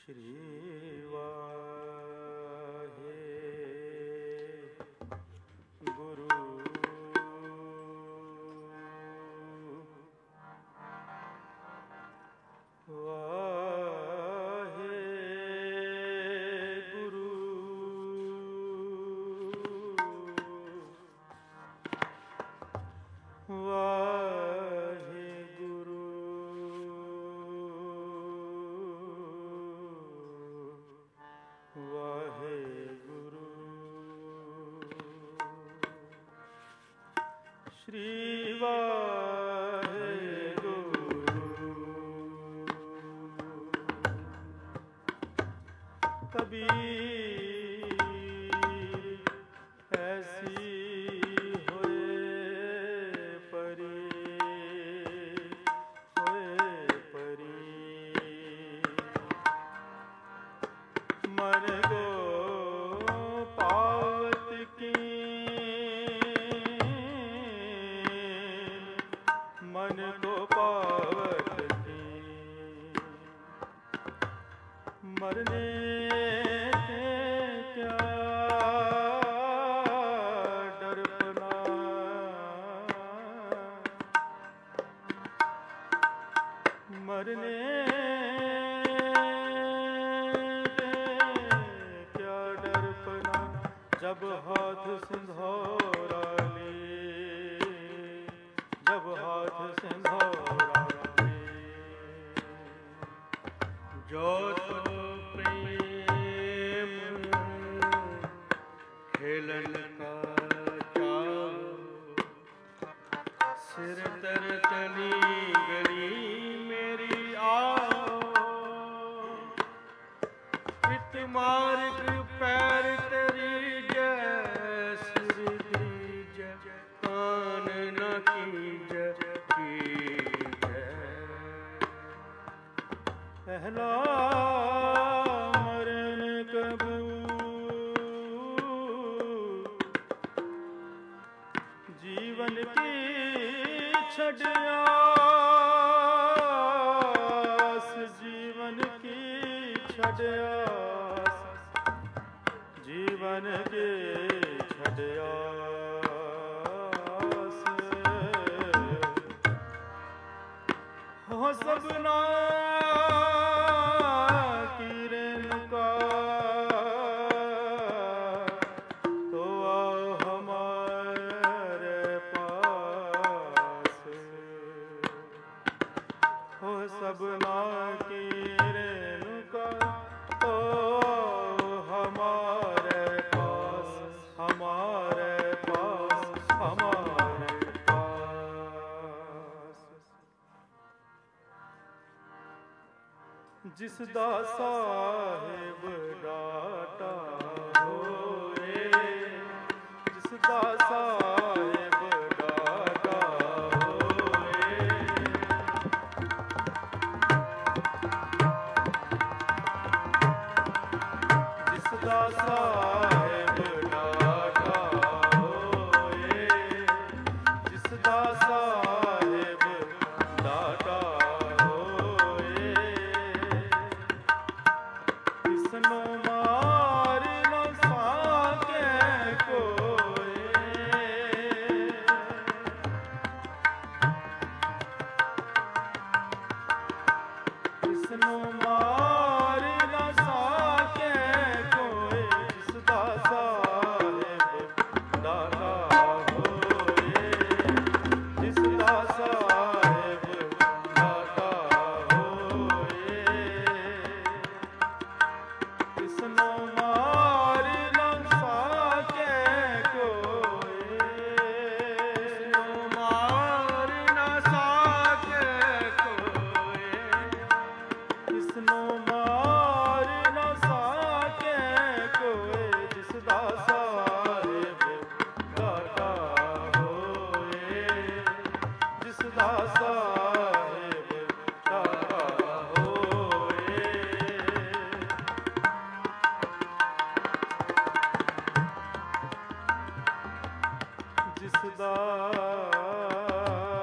ਸ਼੍ਰੀ ਵਾਹਿਗੁਰੂ ਸ਼੍ਰੀ ਵਾਹਿਗੁਰੂ ਕਬੀਰ ਐਸੀ ਹੋਏ ਪਰੀ ਮਨ ਗੋ ਪਾਵਤ ਕੀ मन को पावत की मरने से क्या डरपना मरने से क्या डरपना जब हाथ सिंधौरा जब हाथ सिंधौरा जो तो प्रेम खेलन का चाव सिर तर चली गली मेरी आओ पित मार्ग पैर तेरी जय सिर दीजय कान न पहला मरण कबूल जीवन की छड़यास जीवन की छड़यास जीवन की छड़यास हो सबना सबना की रेणुका तो हमारे पास जिस दा साहिब डाटा होए जिस दा साहिब डाटा होए जिस दा साहिब डाटा होए जिस दा साहिब डाटा ਜਿਸਦਾ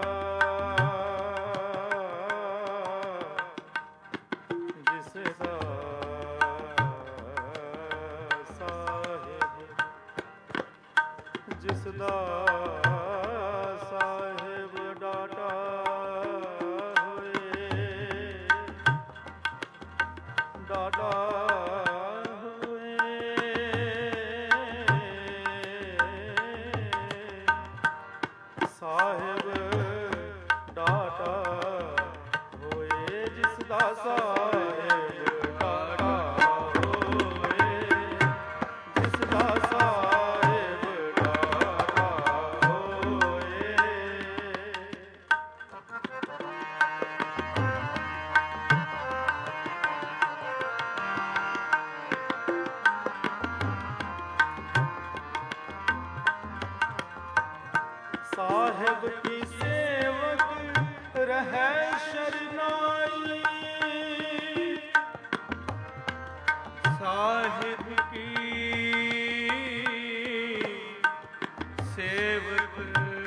ਜਿਸਦਾ ਜਿਸ ਦਾ ਸਾਹਿਬ ਡਾਟਾ ਹੋਏ, ਡਾਟਾ ਹੋਏ, ਸਾਹਿਬ ਡਾਟਾ ਹੋਏ, ਜਿਸ ਦਾ ਸਾਹਿਬ ਡਾਟਾ ਹੋਏ, ਜਿਸ ਦਾ ਸਾਹਿਬ ਡਾਟਾ ਹੋਏ। ਸਾਹਿਬ ਕੀ ਸੇਵਕ ਰਹਿ ਸ਼ਰਨਾਈ, ਸਾਹਿਬ ਕੀ ਸੇਵਕ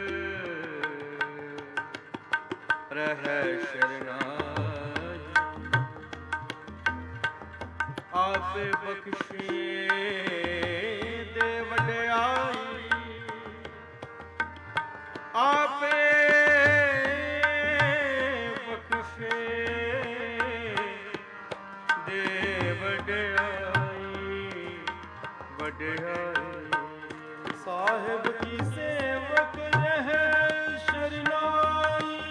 ਰਹਿ ਸ਼ਰਨਾਈ, ਆਪੇ ਬਖਸ਼ੇ ਦੇ ਵਡਿਆਈ, ਆਪੇ ਬਖਸ਼ੇ ਦੇ ਵਡਿਆਈ, ਵਡਿਆਈ। ਸਾਹਿਬ ਕੀ ਸੇਵਕ ਰਹਿ ਸ਼ਰਨਾਈ,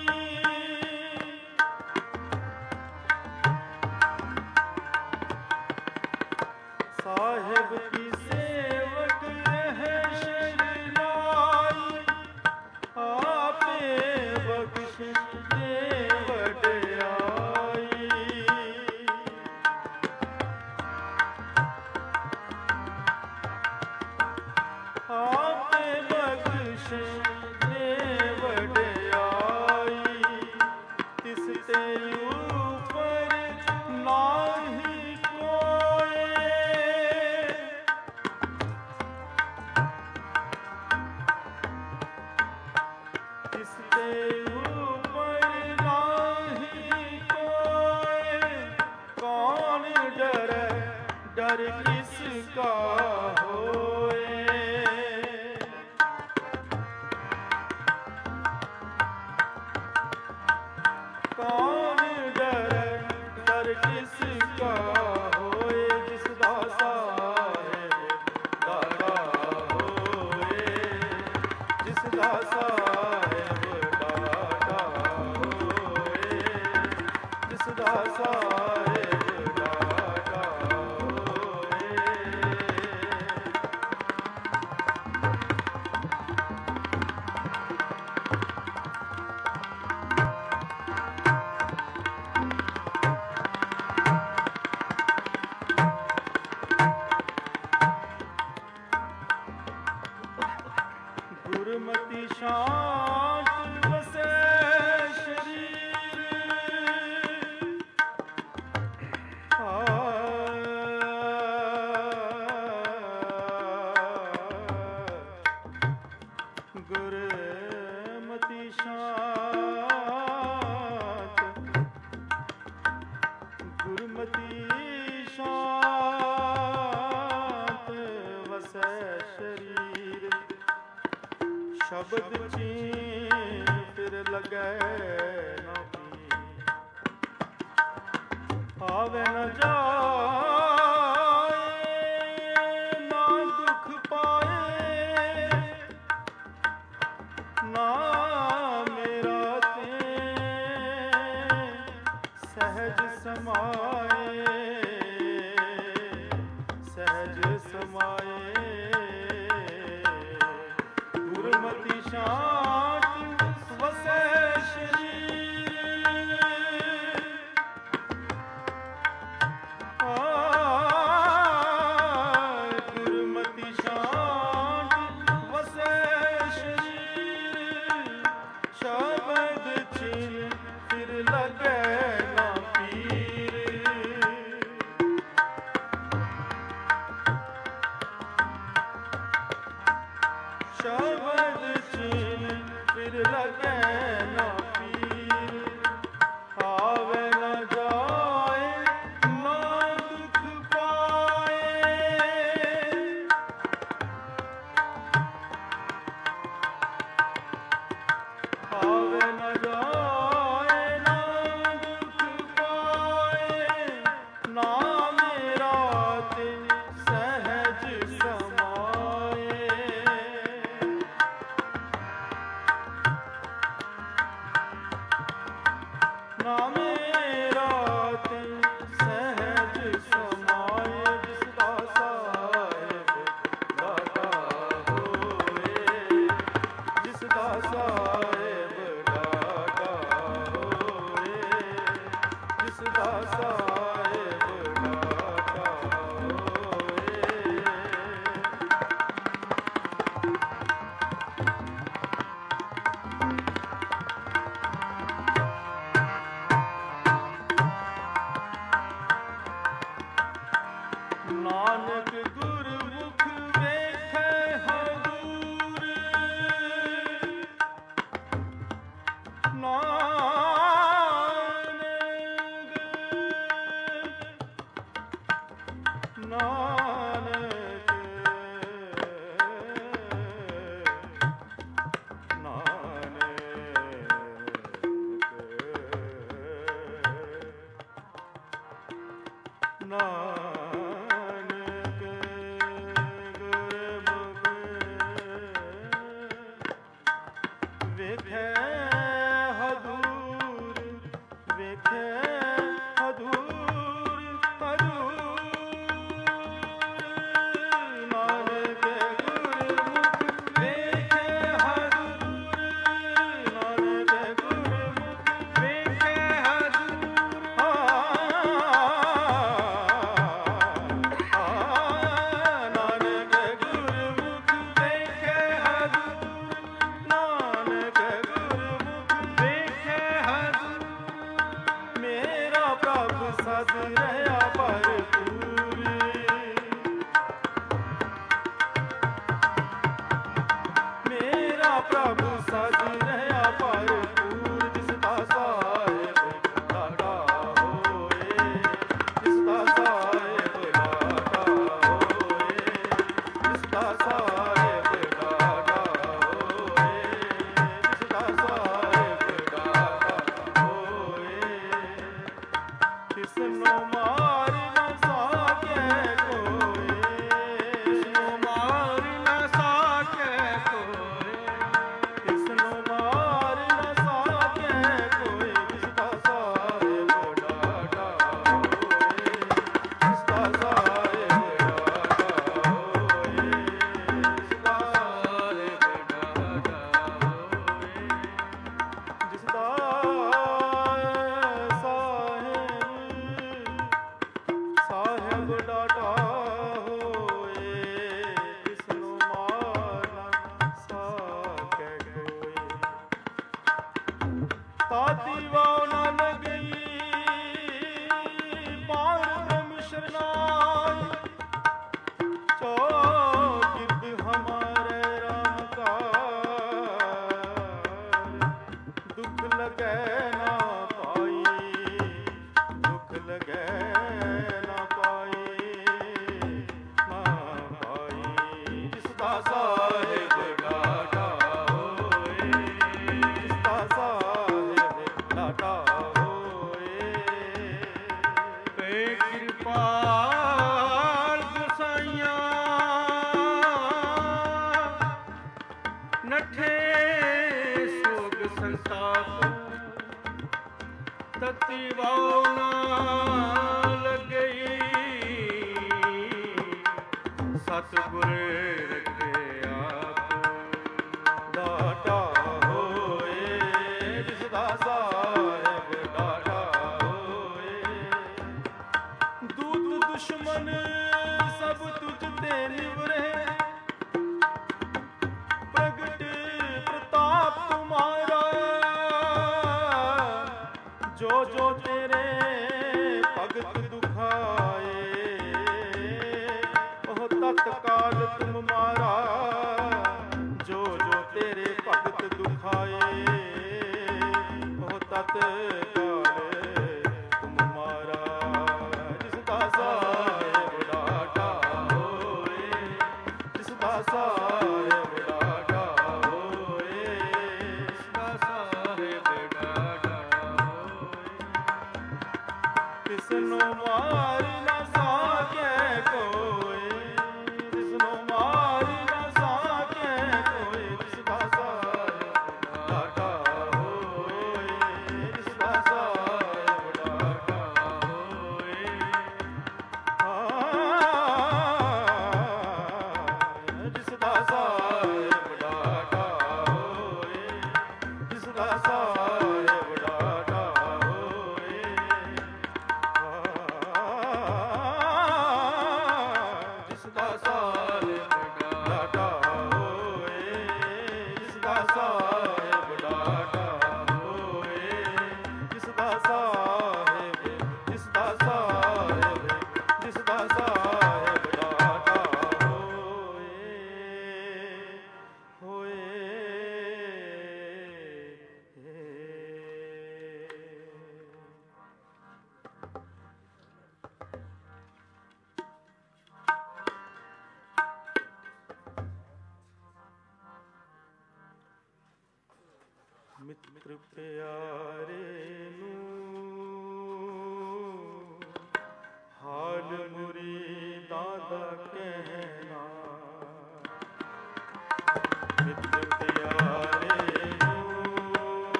ਸਾਹਿਬ ਕੀ ਸੇਵਕ ਰਹਿ ਸ਼ਰਨਾਈ, ਆਪੇ ਬਖਸ਼ ਦੇ ਵਡਿਆਈ। ਆਪੇ ਬਖਸ਼ ਦੇ ਵਡਿਆਈ, ਤਿਸ ਤੇ ਉਪਰ ਨਾਹੀ ਕੋਇ, ਤਿਸ ਤੇ ਉਪਰ ਨਾਹੀ ਕੋਇ, ਕੌਣ ਡਰੈ ਡਰ ਕਿਸ ਕਾ ਹੋਏ। ਕੌਣ ਡਰੈ ਡਰ ਕਿਸ ਕਾ ਹੋਏ, ਜਿਸ ਦਾ ਸਾਹਿਬ ਡਾਟਾ ਹੋਏ, ਜਿਸ ਦਾ ਸਾਹਿਬ ਡਾਟਾ ਹੋਏ, ਜਿਸ ਦਾ ਸਾਹਿਬ ਡਾਟਾ ਹੋਏ। ਗੁਰਮਤਿ ਸ਼ਾਂਤ ਵਸੈ ਸ਼ਰੀਰ, ਗੁਰਮਤਿ ਸ਼ਾਂਤ, ਗੁਰਮਤਿ ਸ਼ਾਂਤ ਵਸੈ ਸ਼ਰੀਰ, ਸ਼ਬਦ ਚੀਂ ਫਿਰ ਲਗੈ ਨਾ ਪੀ, ਆਵੇ ਨ ਜਾਏ ਨਾ ਦੁਖ ਪਾਏ, ਨਾ ਮੇਰਾ ਤੇ ਸਹਿਜ ਸਮਾਏ, ਸਹਿਜ ਸਮਾਏ। ਗੁਰਮਤਿ ਸ਼ਾਂਤ ਵਸੈ ਸ਼ਰੀਰ, ਮਿੱਤਰ ਪਿਆਰੇ ਨੂੰ ਹਾਲ ਮੁਰੀਦਾਂ ਦਾ ਕਹਿਣਾ। ਮਿੱਤਰ ਪਿਆਰੇ ਨੂੰ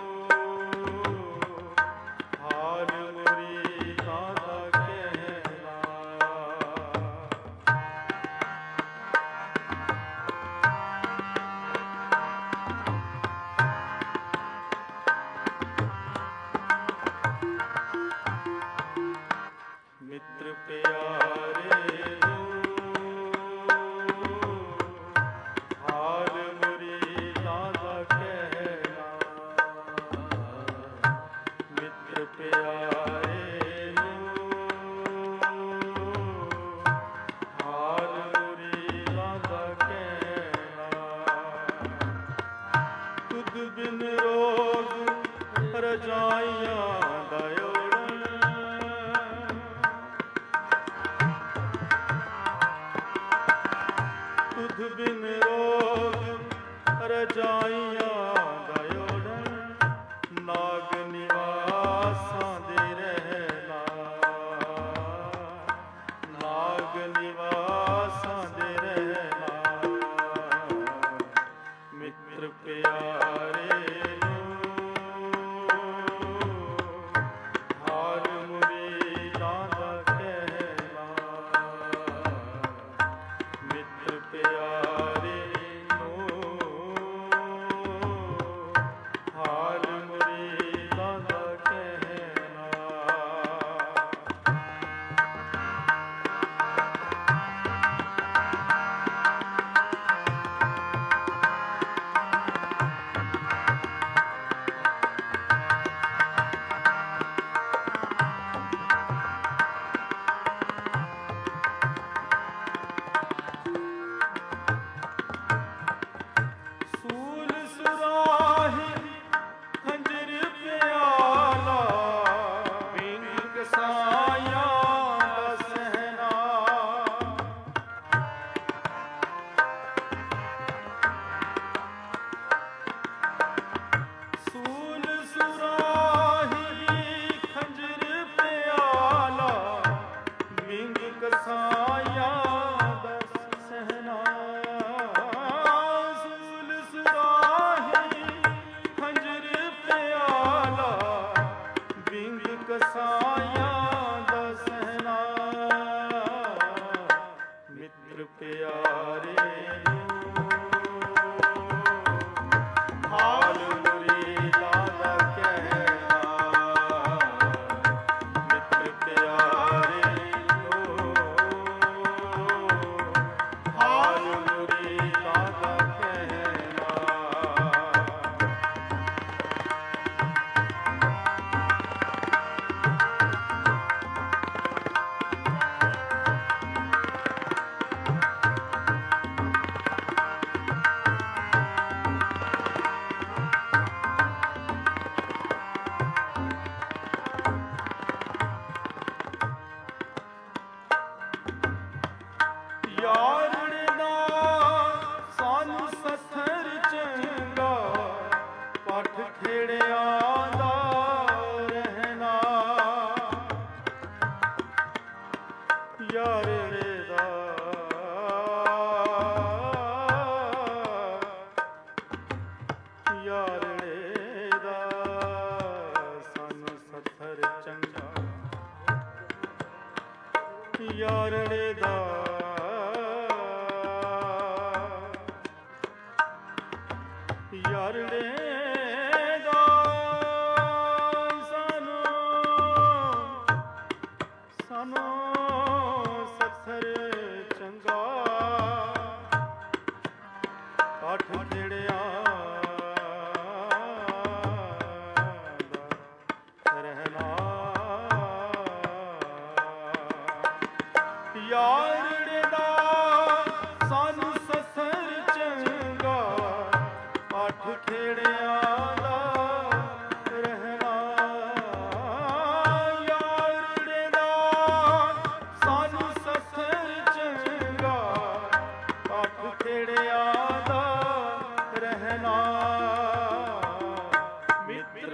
ਹਾਲ ਮੁਰੀਦਾਂ ਦਾ ਕਹਿਣਾ। ਮਿੱਤਰ ਪਿਆਰੇ ਨੂੰ ਹਾਲ ਮੁਰੀਦਾਂ ਦਾ ਕਹਿਣਾ। ਮਿੱਤਰ ਪਿਆਰੇ ਨੂੰ ਹਾਲ ਮੁਰੀਦਾਂ ਦਾ ਕਹਿਣਾ। ਤੁਧ ਬਿਨ ਰੋਗ ਰਜਾਈਆਂ ਦਾ ਤੁਧ ਬਿਨ ਰੋਗ ਰਜਾਈਆਂ ਦਾ ਓੜਨ। ਨਾਗ ਨਿਵਾਸਾਂ ਦੇ ਰਹਿਣਾ। ਨਾਗ ਨਿਵਾਸਾਂ ਦੇ ਰਹਿਣਾ। ਮਿੱਤਰ ਪਿਆਰੇ ਨੂੰ ਹਾਲ ਮੁਰੀਦਾਂ ਦਾ ਕਹਿਣਾ। ਮਿੱਤਰ ਪਿਆਰੇ ਨੂੰ ਹਾਲ ਮੁਰੀਦਾਂ ਦਾ ਕਹਿਣਾ। ਸੂਲ ਸੁਰਾਹੀ ਖੰਜਰ ਪਿਆਲਾ। ਵਿੰਗ ਕਸਾਈਆਂ ਦਾ ਸਹਿਣਾ। ਸੂਲ ਸੁਰਾਹੀ ਖੰਜਰ ਪਿਆਲਾ। ਵਿੰਗ ਕਸਾਈਆਂ ਦਾ ਸਹਿਣਾ। ਸੂਲ ਸੁਰਾਹੀ ਖੰਜਰ ਪਿਆਲਾ। ਵਿੰਗ ਕਸਾਈਆਂ ਦਾ ਸਹਿਣਾ। ਮਿੱਤਰ ਪਿਆਰੇ ਨੂੰ ਹਾਲ ਮੁਰੀਦਾਂ ਦਾ ਕਹਿਣਾ। ਮਿੱਤਰ ਪਿਆਰੇ ਨੂੰ ਹਾਲ ਮੁਰੀਦਾਂ ਦਾ ਕਹਿਣਾ। ਯਾਰੜੇ ਦਾ ਸਾਨੂੰ ਸਥਰ ਚੰਗਾ। ਪੱਠ ਖੇੜਿਆਂ ਦਾ ਰਹਿਣਾ। ਯਾਰੜੇ ਦਾ ਯਾਰੜੇ ਦਾ ਸਾਨੂੰ ਸਥਰ ਚੰਗਾ। ਯਾਰੜੇ ਦਾ ਯਾਰੜੇ ਦਾ ਸਾਨੂੰ ਸਥਰ ਚੰਗਾ। ਪੱਠ ਖੇੜਿਆਂ ਦਾ ਰਹਿਣਾ। ਯਾਰੜੇ ਦਾ ਸਾਨੂੰ ਸਥਰ ਚੰਗਾ। ਪੱਠ ਖੇੜਿਆਂ ਦਾ ਰਹਿਣਾ। ਯਾਰੜੇ ਦਾ ਸਾਨੂੰ ਸਥਰ ਚੰਗਾ। ਪੱਠ ਖੇੜਿਆਂ ਦਾ ਰਹਿਣਾ। ਮਿੱਤਰ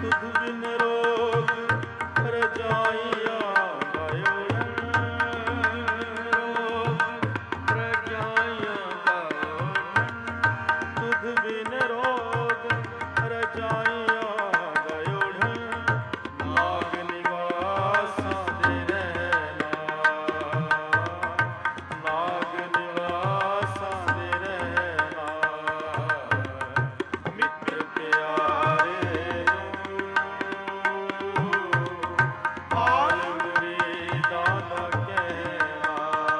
ਤੁਧ ਬਿਨ ਰੋਗ ਰਜਾਈਆ ਗਾਇਓ ਰੋਗ ਰਜਾਈਆ ਗਾਇਓ ਤੁਧ ਬਿਨ ਰੋਗ ਰਜਾਈਆ ਗਾਇਓ ਨਾਗ ਨਿਵਾਸਾਂ ਦੇ ਰਹਿਣਾ ਨਾਗ ਨਿਵਾਸਾਂ ਦੇ ਰਹਿਣਾ ਮਿੱਤਰ ਪਿਆਰੇ ਹਾਲ ਮੁਰੀਦਾਂ ਦਾ ਕਹਿਣਾ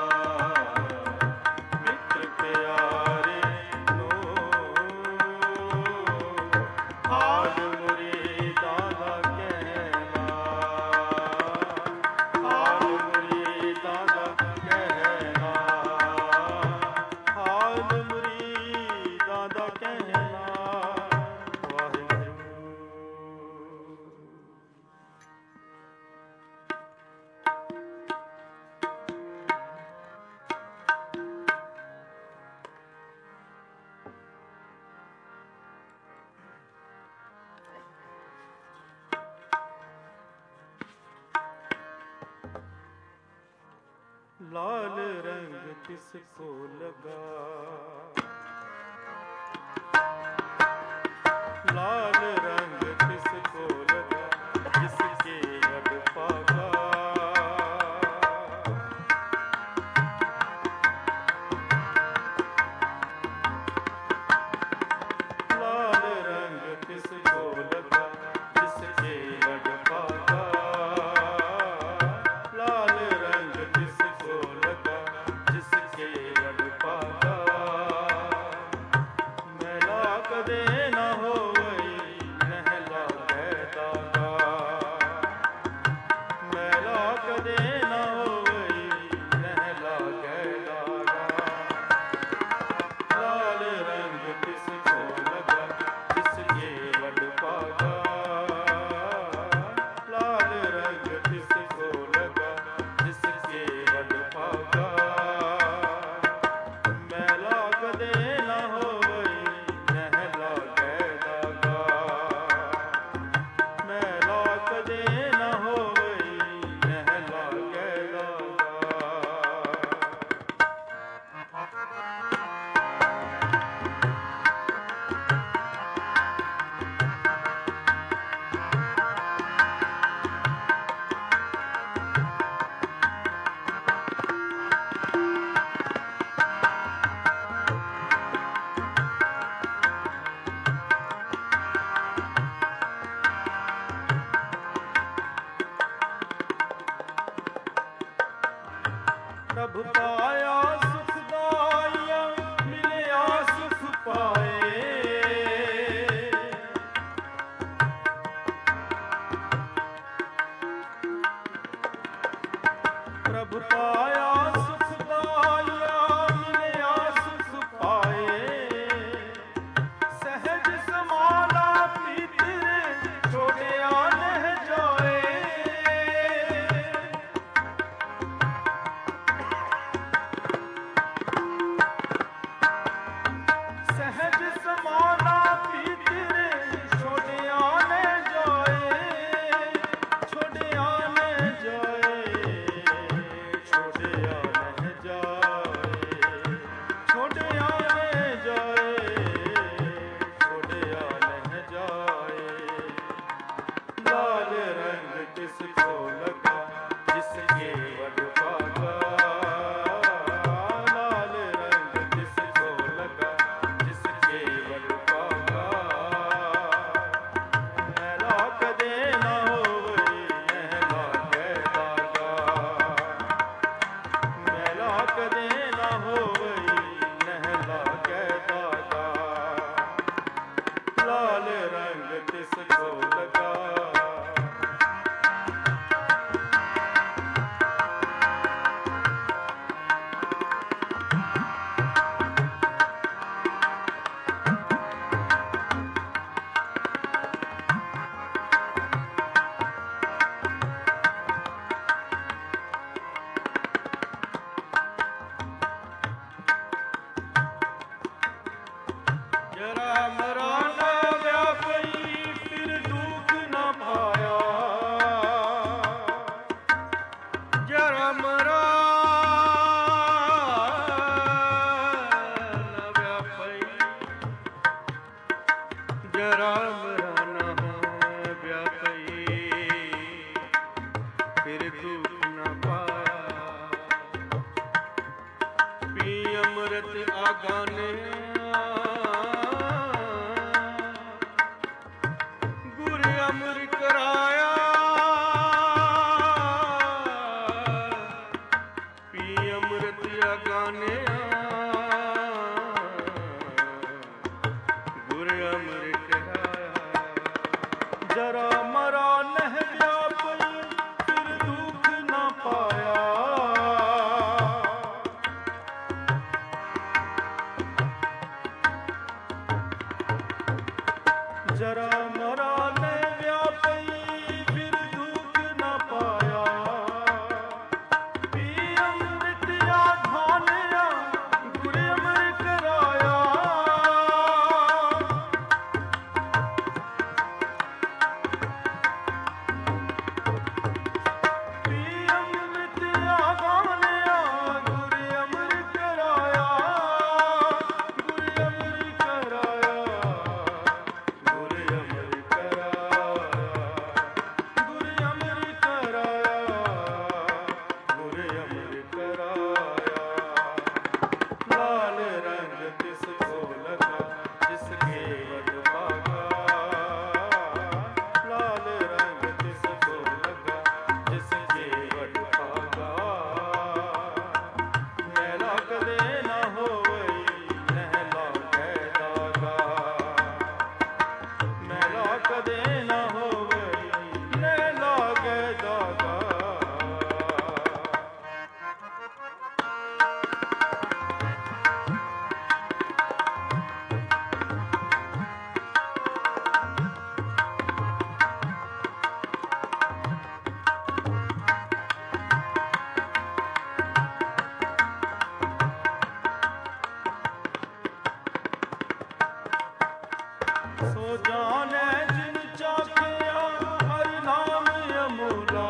ਮਿੱਤਰ ਪਿਆਰੇ ਹਾਲ ਮੁਰੀਦਾਂ ਦਾ ਕਹਿਣਾ ਹਾਲ ਮੁਰੀਦਾਂ ਦਾ ਕਹਿਣਾ ਹਾਲ ਮੁਰੀਦਾਂ ਦਾ ਕਹਿਣਾ ਵਾਹਿਗੁਰੂ। लाल रंग किसको लगा लाल रंग किसको लगा जिसके हड पागा लाल रंग किसको लगा जिसके हड पागा लाल रंग किसको लगा जिसके हड पागा मैला कदे न होवई नहला कहदागा मैला कदे न होवई नहला कहदागा लाल रंग किसको लगा जिसके हड पागा लाल रंग किसको लगा जिसके हड पागा मैला कदे न होवई नहला कहदागा मैला कदे न होवई नहला ਪ੍ਰਭ ਪਾਇਆ ਸੁਖਦਾਇਆ ਮਿਲਿਆ ਸੁਖ ਪਾਏ ਪ੍ਰਭ ਪਾਇਆ ਸੁਖਦਾਇਆ ਮਿਲਿਆ ਸੁਖ ਪਾਏ ਸਹਿਜ ਸਮਾਲਾ ਪੀਤਰ ਛੋੜਿਆ ਨਹਿ ਜਾਏ ਸਹਿਜ ਸਮਾਨਾ ਪੀਤਰ ਛੋੜਿਆ ਨਹਿ ਜਾਏ ਛੋੜਿਆ ਨਹਿ ਜਾਏ ਛੋੜਿਆ ਨਹਿ ਜਾਏ ਛੋੜਿਆ ਨਹਿ ਜਾਏ ਛੋੜਿਆ ਨਹਿ ਜਾਏ ਲਾਲ ਰੰਗ ਕਿਸਕੋ ਲਗਾ ਜਿਸਕੇ ਵਡ ਪਾਗਾ ਲਾਲ ਰੰਗ ਕਿਸਕੋ ਲਗਾ जिसके वड पागा मैला कदे न होवई नहला कहदागा मैला कदे न होवई नहला कहदागा लाल रंग किसको लगा ਜਰਾ ਮਰਾ ਨਾ ਵਿਆਪਈ ਫਿਰ ਦੁਖ ਅਮਰ ਕਰਾਇਆ ਪੀ ਅੰਮ੍ਰਿਤ ਅਗਾਨਿਆ ਗੁਰ ਅਮਰ ਕਰਾਇਆ ਜਰਾ ਮਰਾ ਨਹਿ ਵਿਆਪਈ ਫਿਰ ਦੁੱਖ ਨਾ ਪਾਇਆ ਜਰਾ ਮਰਾ ਨਹਿ ਵਿਆਪਈ ਫਿਰ ਦੁੱਖ ਨਾ ਪਾਇਆ ਪੀ ਅੰਮ੍ਰਿਤ ਆਖਾਨਿਆ ਗੁਰ ਅਮਰ ਕਰਾਇਆ ਪੀ ਅੰਮ੍ਰਿਤ ਆਖਾਨਿਆ ਗੁਰ ਅਮਰ ਕਰਾਇਆ ਗੁਰ ਅਮਰ ਕਰਾਇਆ ਗੁਰ ਅਮਰ ਕਰਾਇਆ ਗੁਰ ਅਮਰ ਕਰਾਇਆ ਗੁਰ ਅਮਰ ਕਰਾਇਆ ਲਾਲ ਰੰਗ ਤਿਸ ਕੋ ਲਗਾ ਜਿਸ ਕੇਵਲ ਭਾਗਾ ਲਾਲ ਰੰਗ ਤਿਸ ਕੋ ਲਗਾ ਜਿਸ ਕੇਵਲ ਭਾਗਾ ਮੈਲਾ ਕਦੇ ਨਾ ਹੋਵਈ ਨਹਿ ਲਾਗੈ ਦਾਗਾ ਮੈਲਾ ਕਦੇ ਨਾ ਹੋਵਈ ਨਹਿ ਲਾਗੈ ਦਾਗਾ ਸੋ ਜਾਣੈ ਜਿਨ ਚਾਖਿਆ ਹਰਿ ਨਾਮ ਅਮੂਲਾ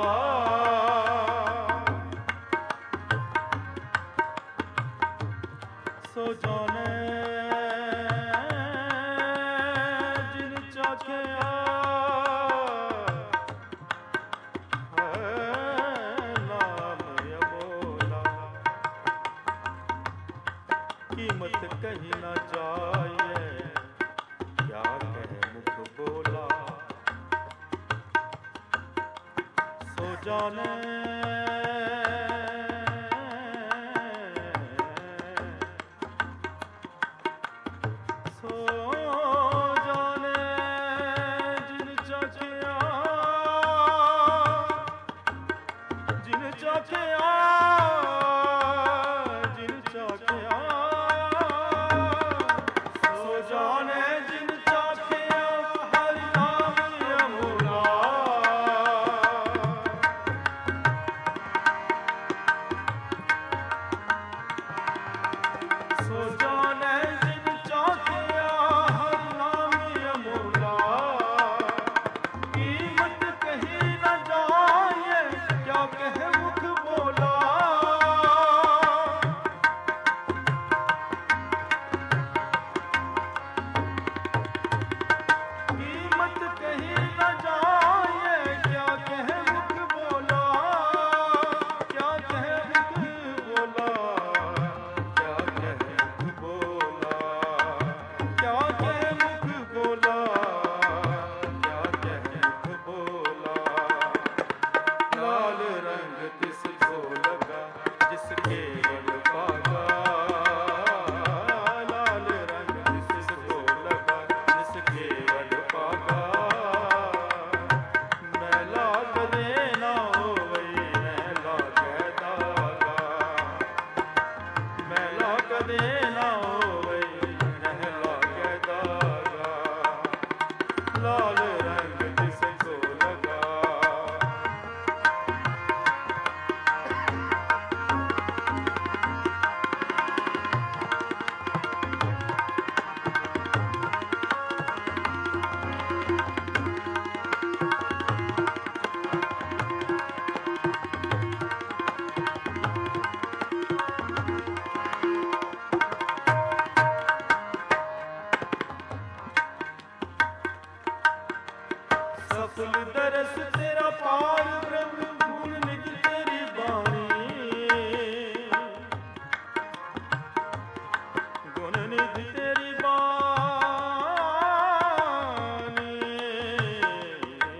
ਸੋ ਜਾਣੈ ਜਿਨ ਚਾਖਿਆ ਹਰਿ ਨਾਮ ਅਮੂਲਾ ਕੀਮਤ ਕਹੀ ਨਾ ਜਾਏ क्या कह मुख बोला सो जाने सो जाने जिन चाखिया जिन चाखिया जिन चाखिया सो जाने जिन चाखिया हरि नाम अमूला सो जाने जिन चाखिया हरि नाम अमूला कीमत कही न जाए क्या कहे मुख बोला कीमत कही न जाए क्या कहे मुख बोला क्या कहे मुख बोला क्या कहे मुख बोला क्या कहे मुख बोला क्या कहे मुख बोला लाल रंग तिस को लगा जिस केवल भागा लाल रंग तिस को लगा जिस केवल भागा मैला कदे ना होवई नਹਿ ਲਾਗੈ ਦਾਗਾ ਮੈਲਾ ਕਦੇ ਨਾ ਹੋਵਈ ਨਹਿ ਲਾਗੈ ਦਾਗਾ ਲਾਲ ਰੰਗ ਤਿਸ ਕੋ ਲਗਾ ਸਫਲ ਦਰਸ ਤੇਰਾ ਪਾਰ ਬ੍ਰਹਮ ਗੁਣ ਨਿਜ ਤੇਰੀ ਬਾਣੀ ਗੁਣ ਨਿਜ ਤੇਰੀ ਬਾਣੀ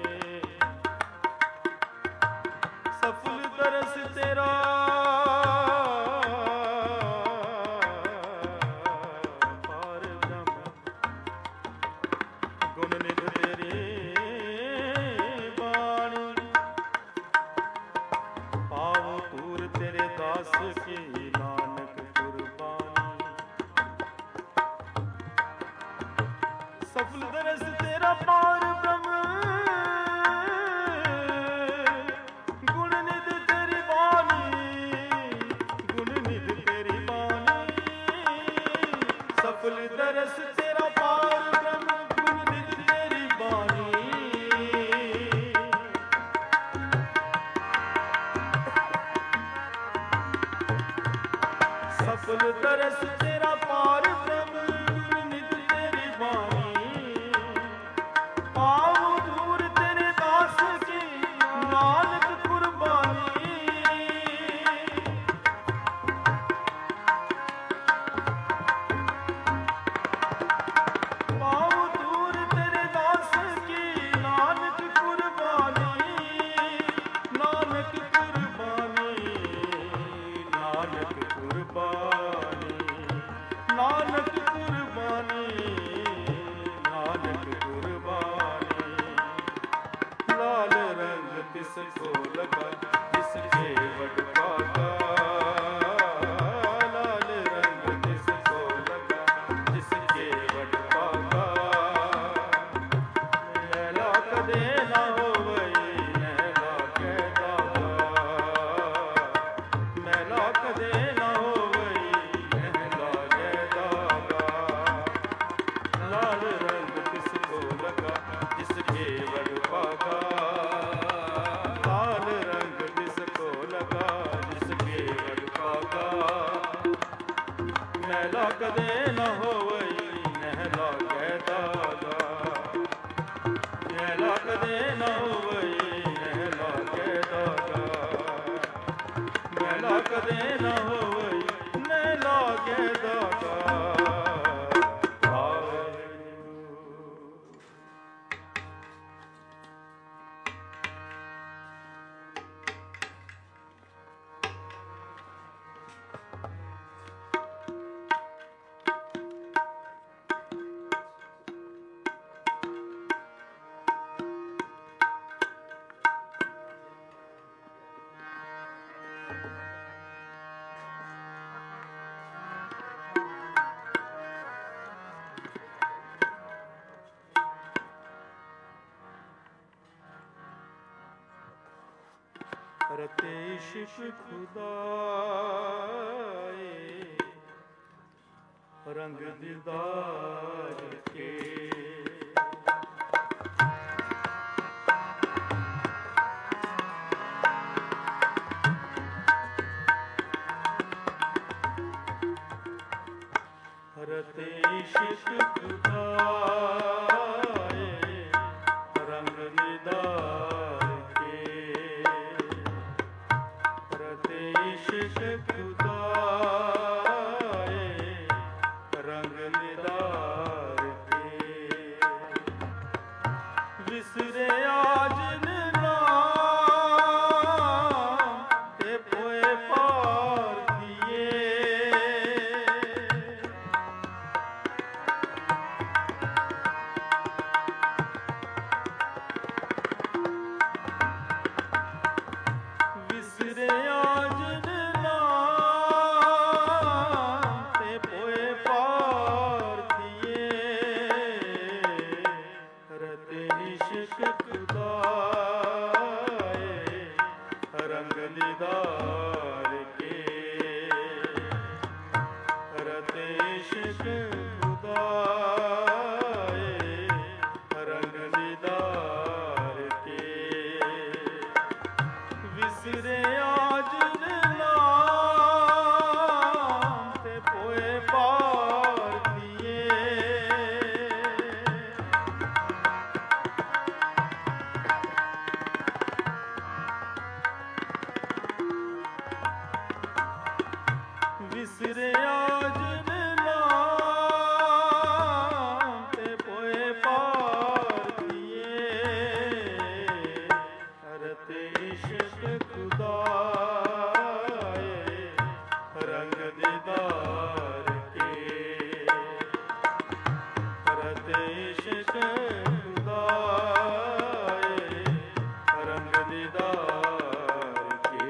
दरस तेरा पार ब्रह्म नित तेरी बानी पाओ दूर तेरे दास की नानक कुर्बानी पाओ दूर तेरे दास की नानक कुर्बानी नानक कुर्बानी नानक कुर्बानी नानक कुर्बानी नानक कुर्बानी लाल रंग तिसको लगा जिसके वट पाका लाल रंग तिसको लगा जिसके वट पाका मैला कदे ना होवई मैला के दागा मैला कदे ना होवई मैला के दागा लाल रंग तिसको लगा जिसके वट पाका लाल रंग तिसको लगा जिसके वट पाका मैला कदे न होवई नहला के दागा मैला कदे न होवई नहला के दागा मैला कदे न होवई नहला के दागा रते इश्क खुदाए रंग दीदार के रते इश्क खुदाए रंग दीदार के रते इश्क खुदाए रंग दीदार के विसरे आज नाम ते पोए पार दिए विसरे आज नाम ते पोए पार दिए रते इश्क खुदाए रंग दीदार के रते इश्क खुदाए रंग दीदार के विसरे आज नाम ते पोए पार दिए विसरे आज नाम ते पोए पार दिए रते इश्क खुदाए रंग दीदार के रते इश्क खुदाए रंग दीदार के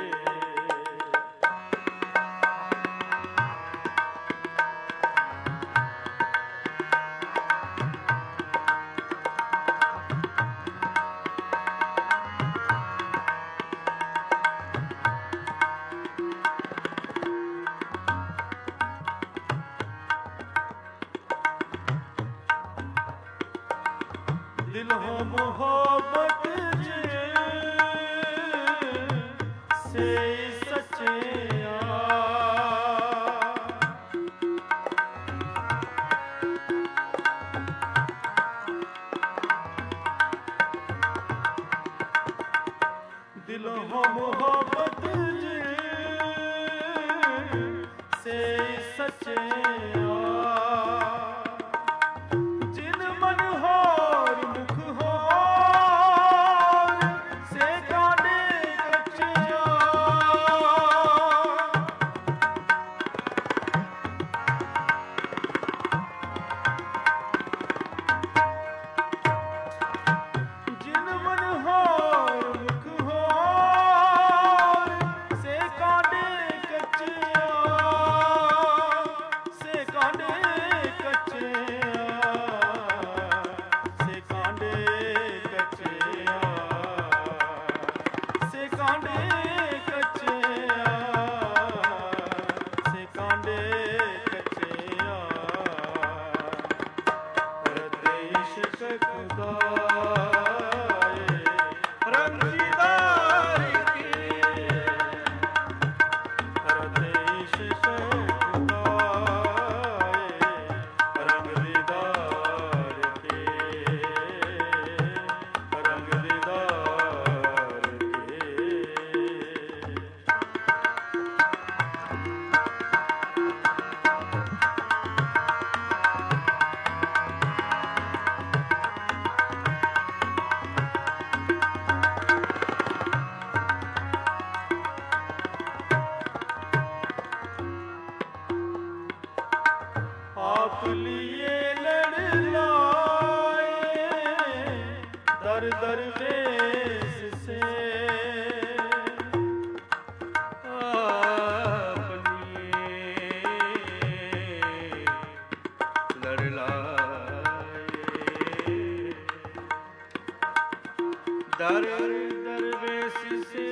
दिल हो मोहब्बत से सच्चिया दिल हो मोहब्बत जी से सच्चे जिन मन होर मुख होर से कांडे कच्चे जिन मन होर मुख होर से कांडे कच्चे से कांडे कच्चे से कांडे कच्चे से कांडे कच्चे से कांडे कच्चे रते इश्क खुदा आप लिए लड़ लाए दर दर वेश से आप लिए लड़ लाए दर दरवेश से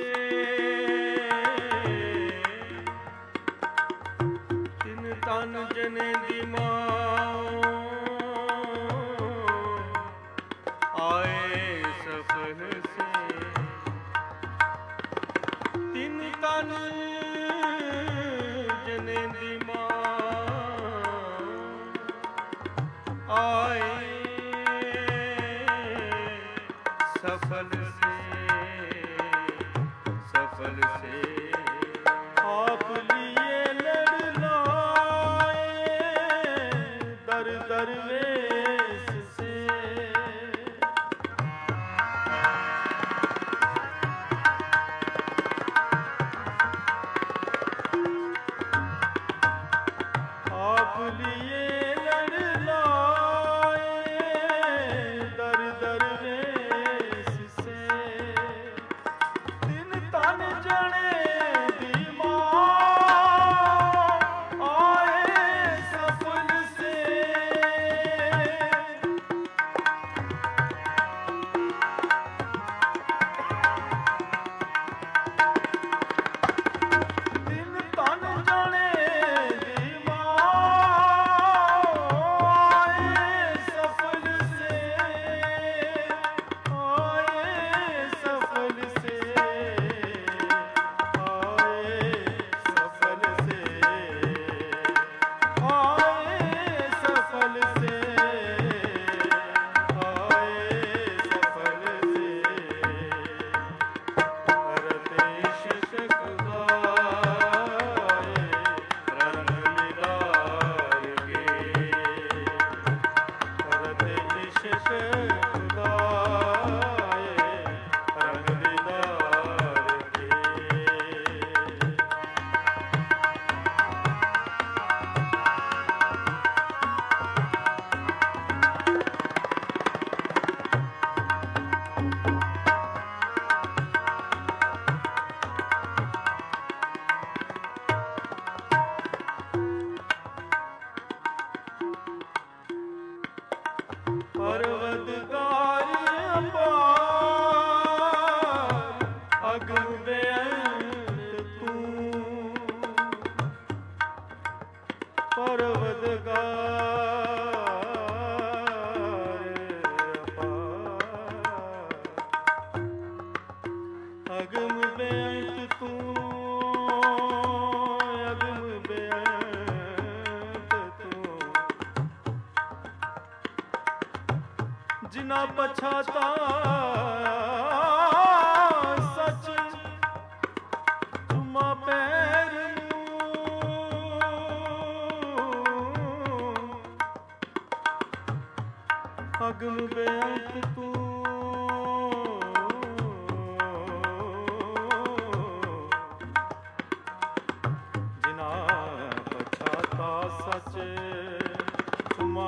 तिन तन जने दी आए सफल से तिन तन जने दी आए सफल से सफल से आप लिए लड़ लाए दर दर वेश से आप लिए लड़ लाए दर दर वेश से दिन तन जने दी आए सफल से दिन तन जने दी आए सफल से आए सफल से आए सफल से आए सफल से आए सफल से रते इश्क खुदाए रंग दीदार के रते इश्क खुदाए रंग दीदार के परवदगार अपार अगम बेअंत तू परवदगार अपार अगम बेअंत तू अगम बेअंत तू जिना पछाता सच ਅਗਮ ਬੇਅੰਤ ਤੂੰ ਜਿਨਾ ਪਛਾਤਾ ਸਚ ਤੁਮਾ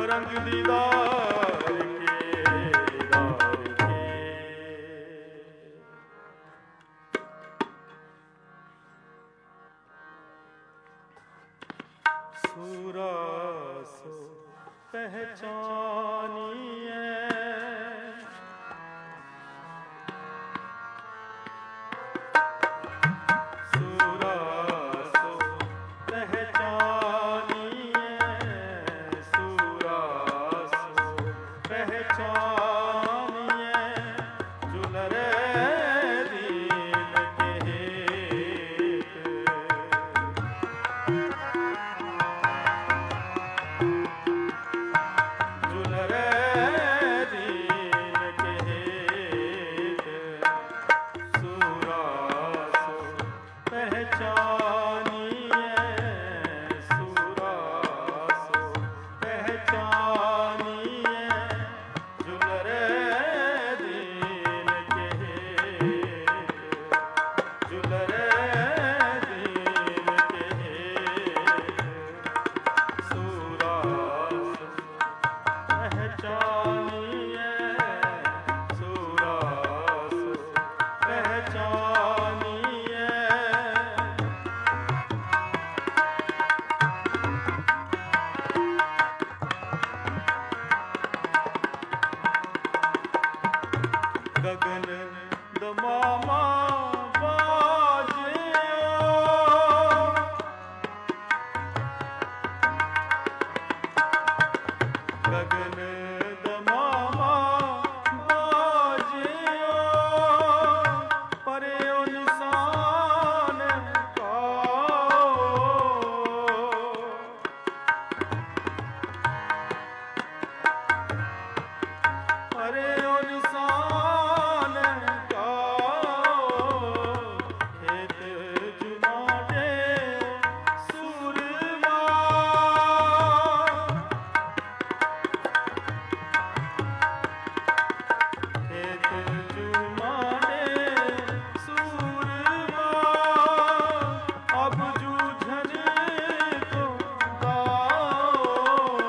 रंग दीदार के सूरा सो पहचानिए सूरा सो पहचानिए सूरा सो पहचानिए जुलरे दीन के हेत जुलरे दीन के हेत सूरा सो पहचानिए सूरा सो पहचानिए जुलरे दीन के हेत जुलरे दीन के हेत सूरा सो पहचानिए सूरा सो पहचानिए गगन दमामा बाजियो गगन दमामा बाजियो परे निशान परे निशान खेत जुमाडे सूरमा खेत जुमाडे सूरमा अब जूझने को गाओ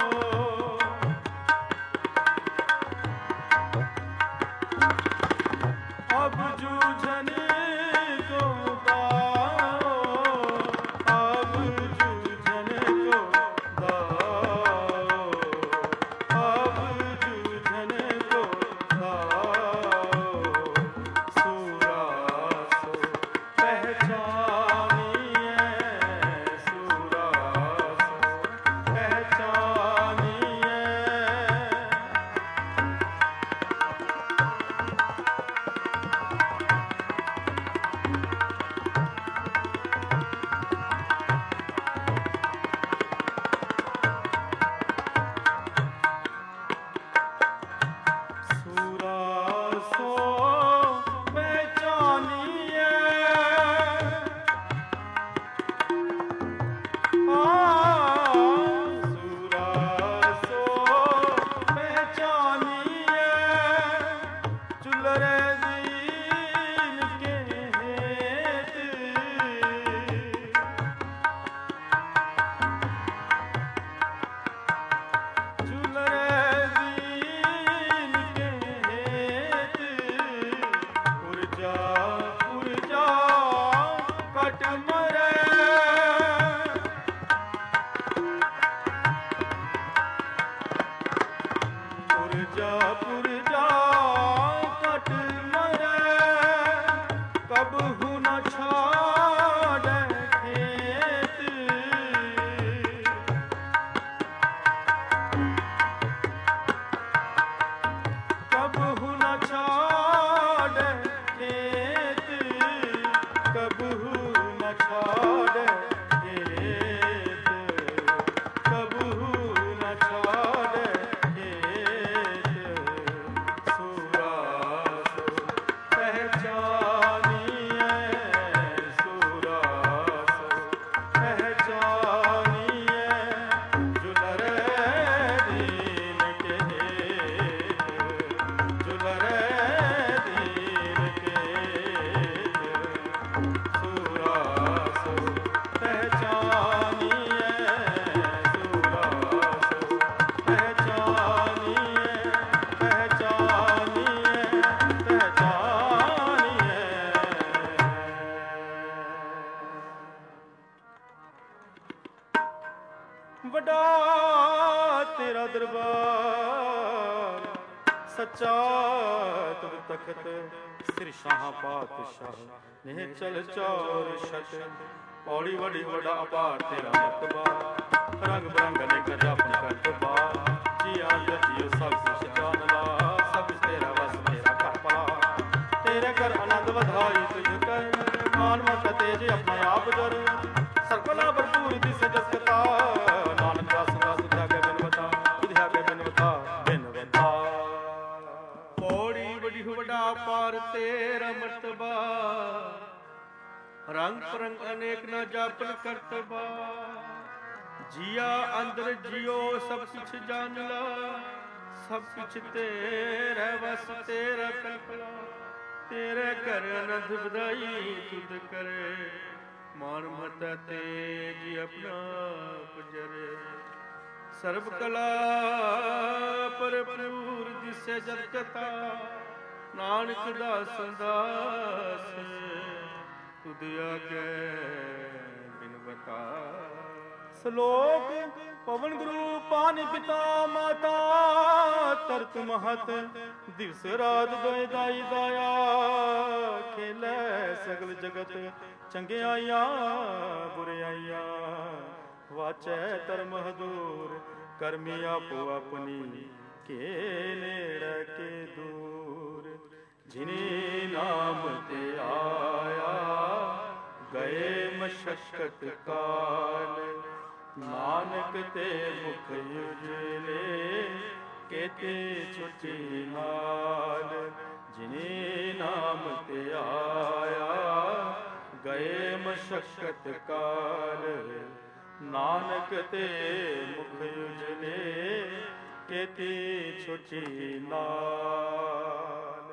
अब जूझने को गाओ अब जूझने को गाओ अब जूझने को गाओ सूरा सो पहचानिए सूरा सो पहचानिए सूरा सो पहचानिए सूरा सो पहचानिए जुलरे दीन के हेत जुलरे दीन के हेत उर्जा उर्जा कट मरे उर्जा पुर्जा कट मरे कब न छाड़े खेत कबहू न छाड़े खेत कबहू न छाड़े खेत कबहू न छाड़े खेत ਦਰਬਾਰ ਸੱਚਾ ਤੁਧ ਤਖਤ ਸ੍ਰੀ ਸ਼ਾਹ ਪਾਤਸ਼ਾਹ ਨੇ ਚਲ ਚੌਰ ਛਤ ਪੌੜੀ ਵੜੀ ਵਡਾ ਅਪਾਰ ਤੇਰਾ ਮਰਤਬਾ ਰੰਗ ਬਰੰਗ ਅਨੇਕ ਜਾਪਨ ਕਰਤਬਾ ਜੀਆਂ ਜੀਓ ਸਭ ਕੁਛ ਜਾਣ ਲਾ ਸਭ ਤੇਰਾ ਵਸ ਤੇਰਾ ਕਰਪਾ ਤੇਰੇ ਘਰ ਆਨੰਦ ਵਧਾਈ ਤੁਝ ਕਰ ਮਾਨ ਮਤ ਤੇਜ ਆਪਣੇ ਆਪ ਜਰ ਸਰਕਲਾ ਭਰਪੂਰ ਦਿਸ ਜਸਕਤਾ ਨਾਨਕ ਦਾ ਸੰਗਾ ਸੁਧਿਆ ਕੇ ਬਿਨਵਤਾ ਸੁਧਿਆ ਕੇ ਬਿਨਵਤਾ ਬਿਨਵਤਾ ਪੌੜੀ ਵਡੀ ਵਡਾ ਪਾਰ ਤੇਰਾ ਮਰਤਬਾ ਰੰਗ ਪਰੰਗ ਅਨੇਕ ਨਾ ਜਾਪਨ ਕਰਤਬਾ ਜੀਆ ਅੰਦਰ ਜਿਉ ਸਭ ਕੁਛ ਜਾਣ ਲਾ ਸਭ ਕੁਛ ਤੇਰਾ ਵਸ ਤੇਰਾ ਕਲਪਨਾ ਤੇਰੇ ਘਰ ਅਨੰਦ ਵਧਾਈ ਤੁਧ ਕਰੇ ਮਾਨ ਮਤਾ ਤੇਜ ਆਪਣਾ ਪੁਜਰੇ ਸਰਬ ਕਲਾ ਭਰਪੂਰ ਦਿਸੇ ਜਗਤਾ ਨਾਨਕ ਦਾ ਸੰਦਾਸ ਤੁਧ ਆਗੇ ਬਿਨਵਤਾ ਸ਼ਲੋਕ ਪਵਨ ਗੁਰੂ ਪਾਣੀ ਪਿਤਾ ਮਾਤਾ ਤਰਤ ਮਹਤ ਦਿਵਸ ਰਾਤ ਦੋਇ ਦਾਈ ਦਾਇਆ ਖੇਲੇ ਸਗਲ ਜਗਤ ਚੰਗਿਆਈਆਂ ਬੁਰਿਆਈਆਂ ਵਾਚੈ ਧਰਮ ਹਦੂਰ ਕਰਮੀ ਆਪੋ ਆਪਣੀ ਕੇ ਨੇੜੇ ਕੇ ਦੂਰ ਜਿਨੇ ਨਾਮ ਤੇ ਆਇਆ ਗਏ ਮਸ਼ਕਤ ਕਾਲ ਨਾਨਕ ਤੇ ਮੁਖ ਉਜਲੇ ਕੇਤੇ ਛੁਟੀ ਨਾਲ ਜਿਨੇ ਨਾਮ ਤੇ ਆਇਆ ਗਏ ਮਸ਼ਕਤ ਕਾਲ ਨਾਨਕ ਤੇ ਮੁਖ ਉਜਲੇ ਕੇਤੇ ਛੁਟੀ ਨਾਲ।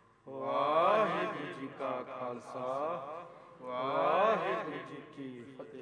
ਵਾਹਿਗੁਰੂ ਜੀ ਕਾ ਖਾਲਸਾ ਵਾਹਿਗੁਰੂ ਜੀ ਕੀ ਫਤਿਹ।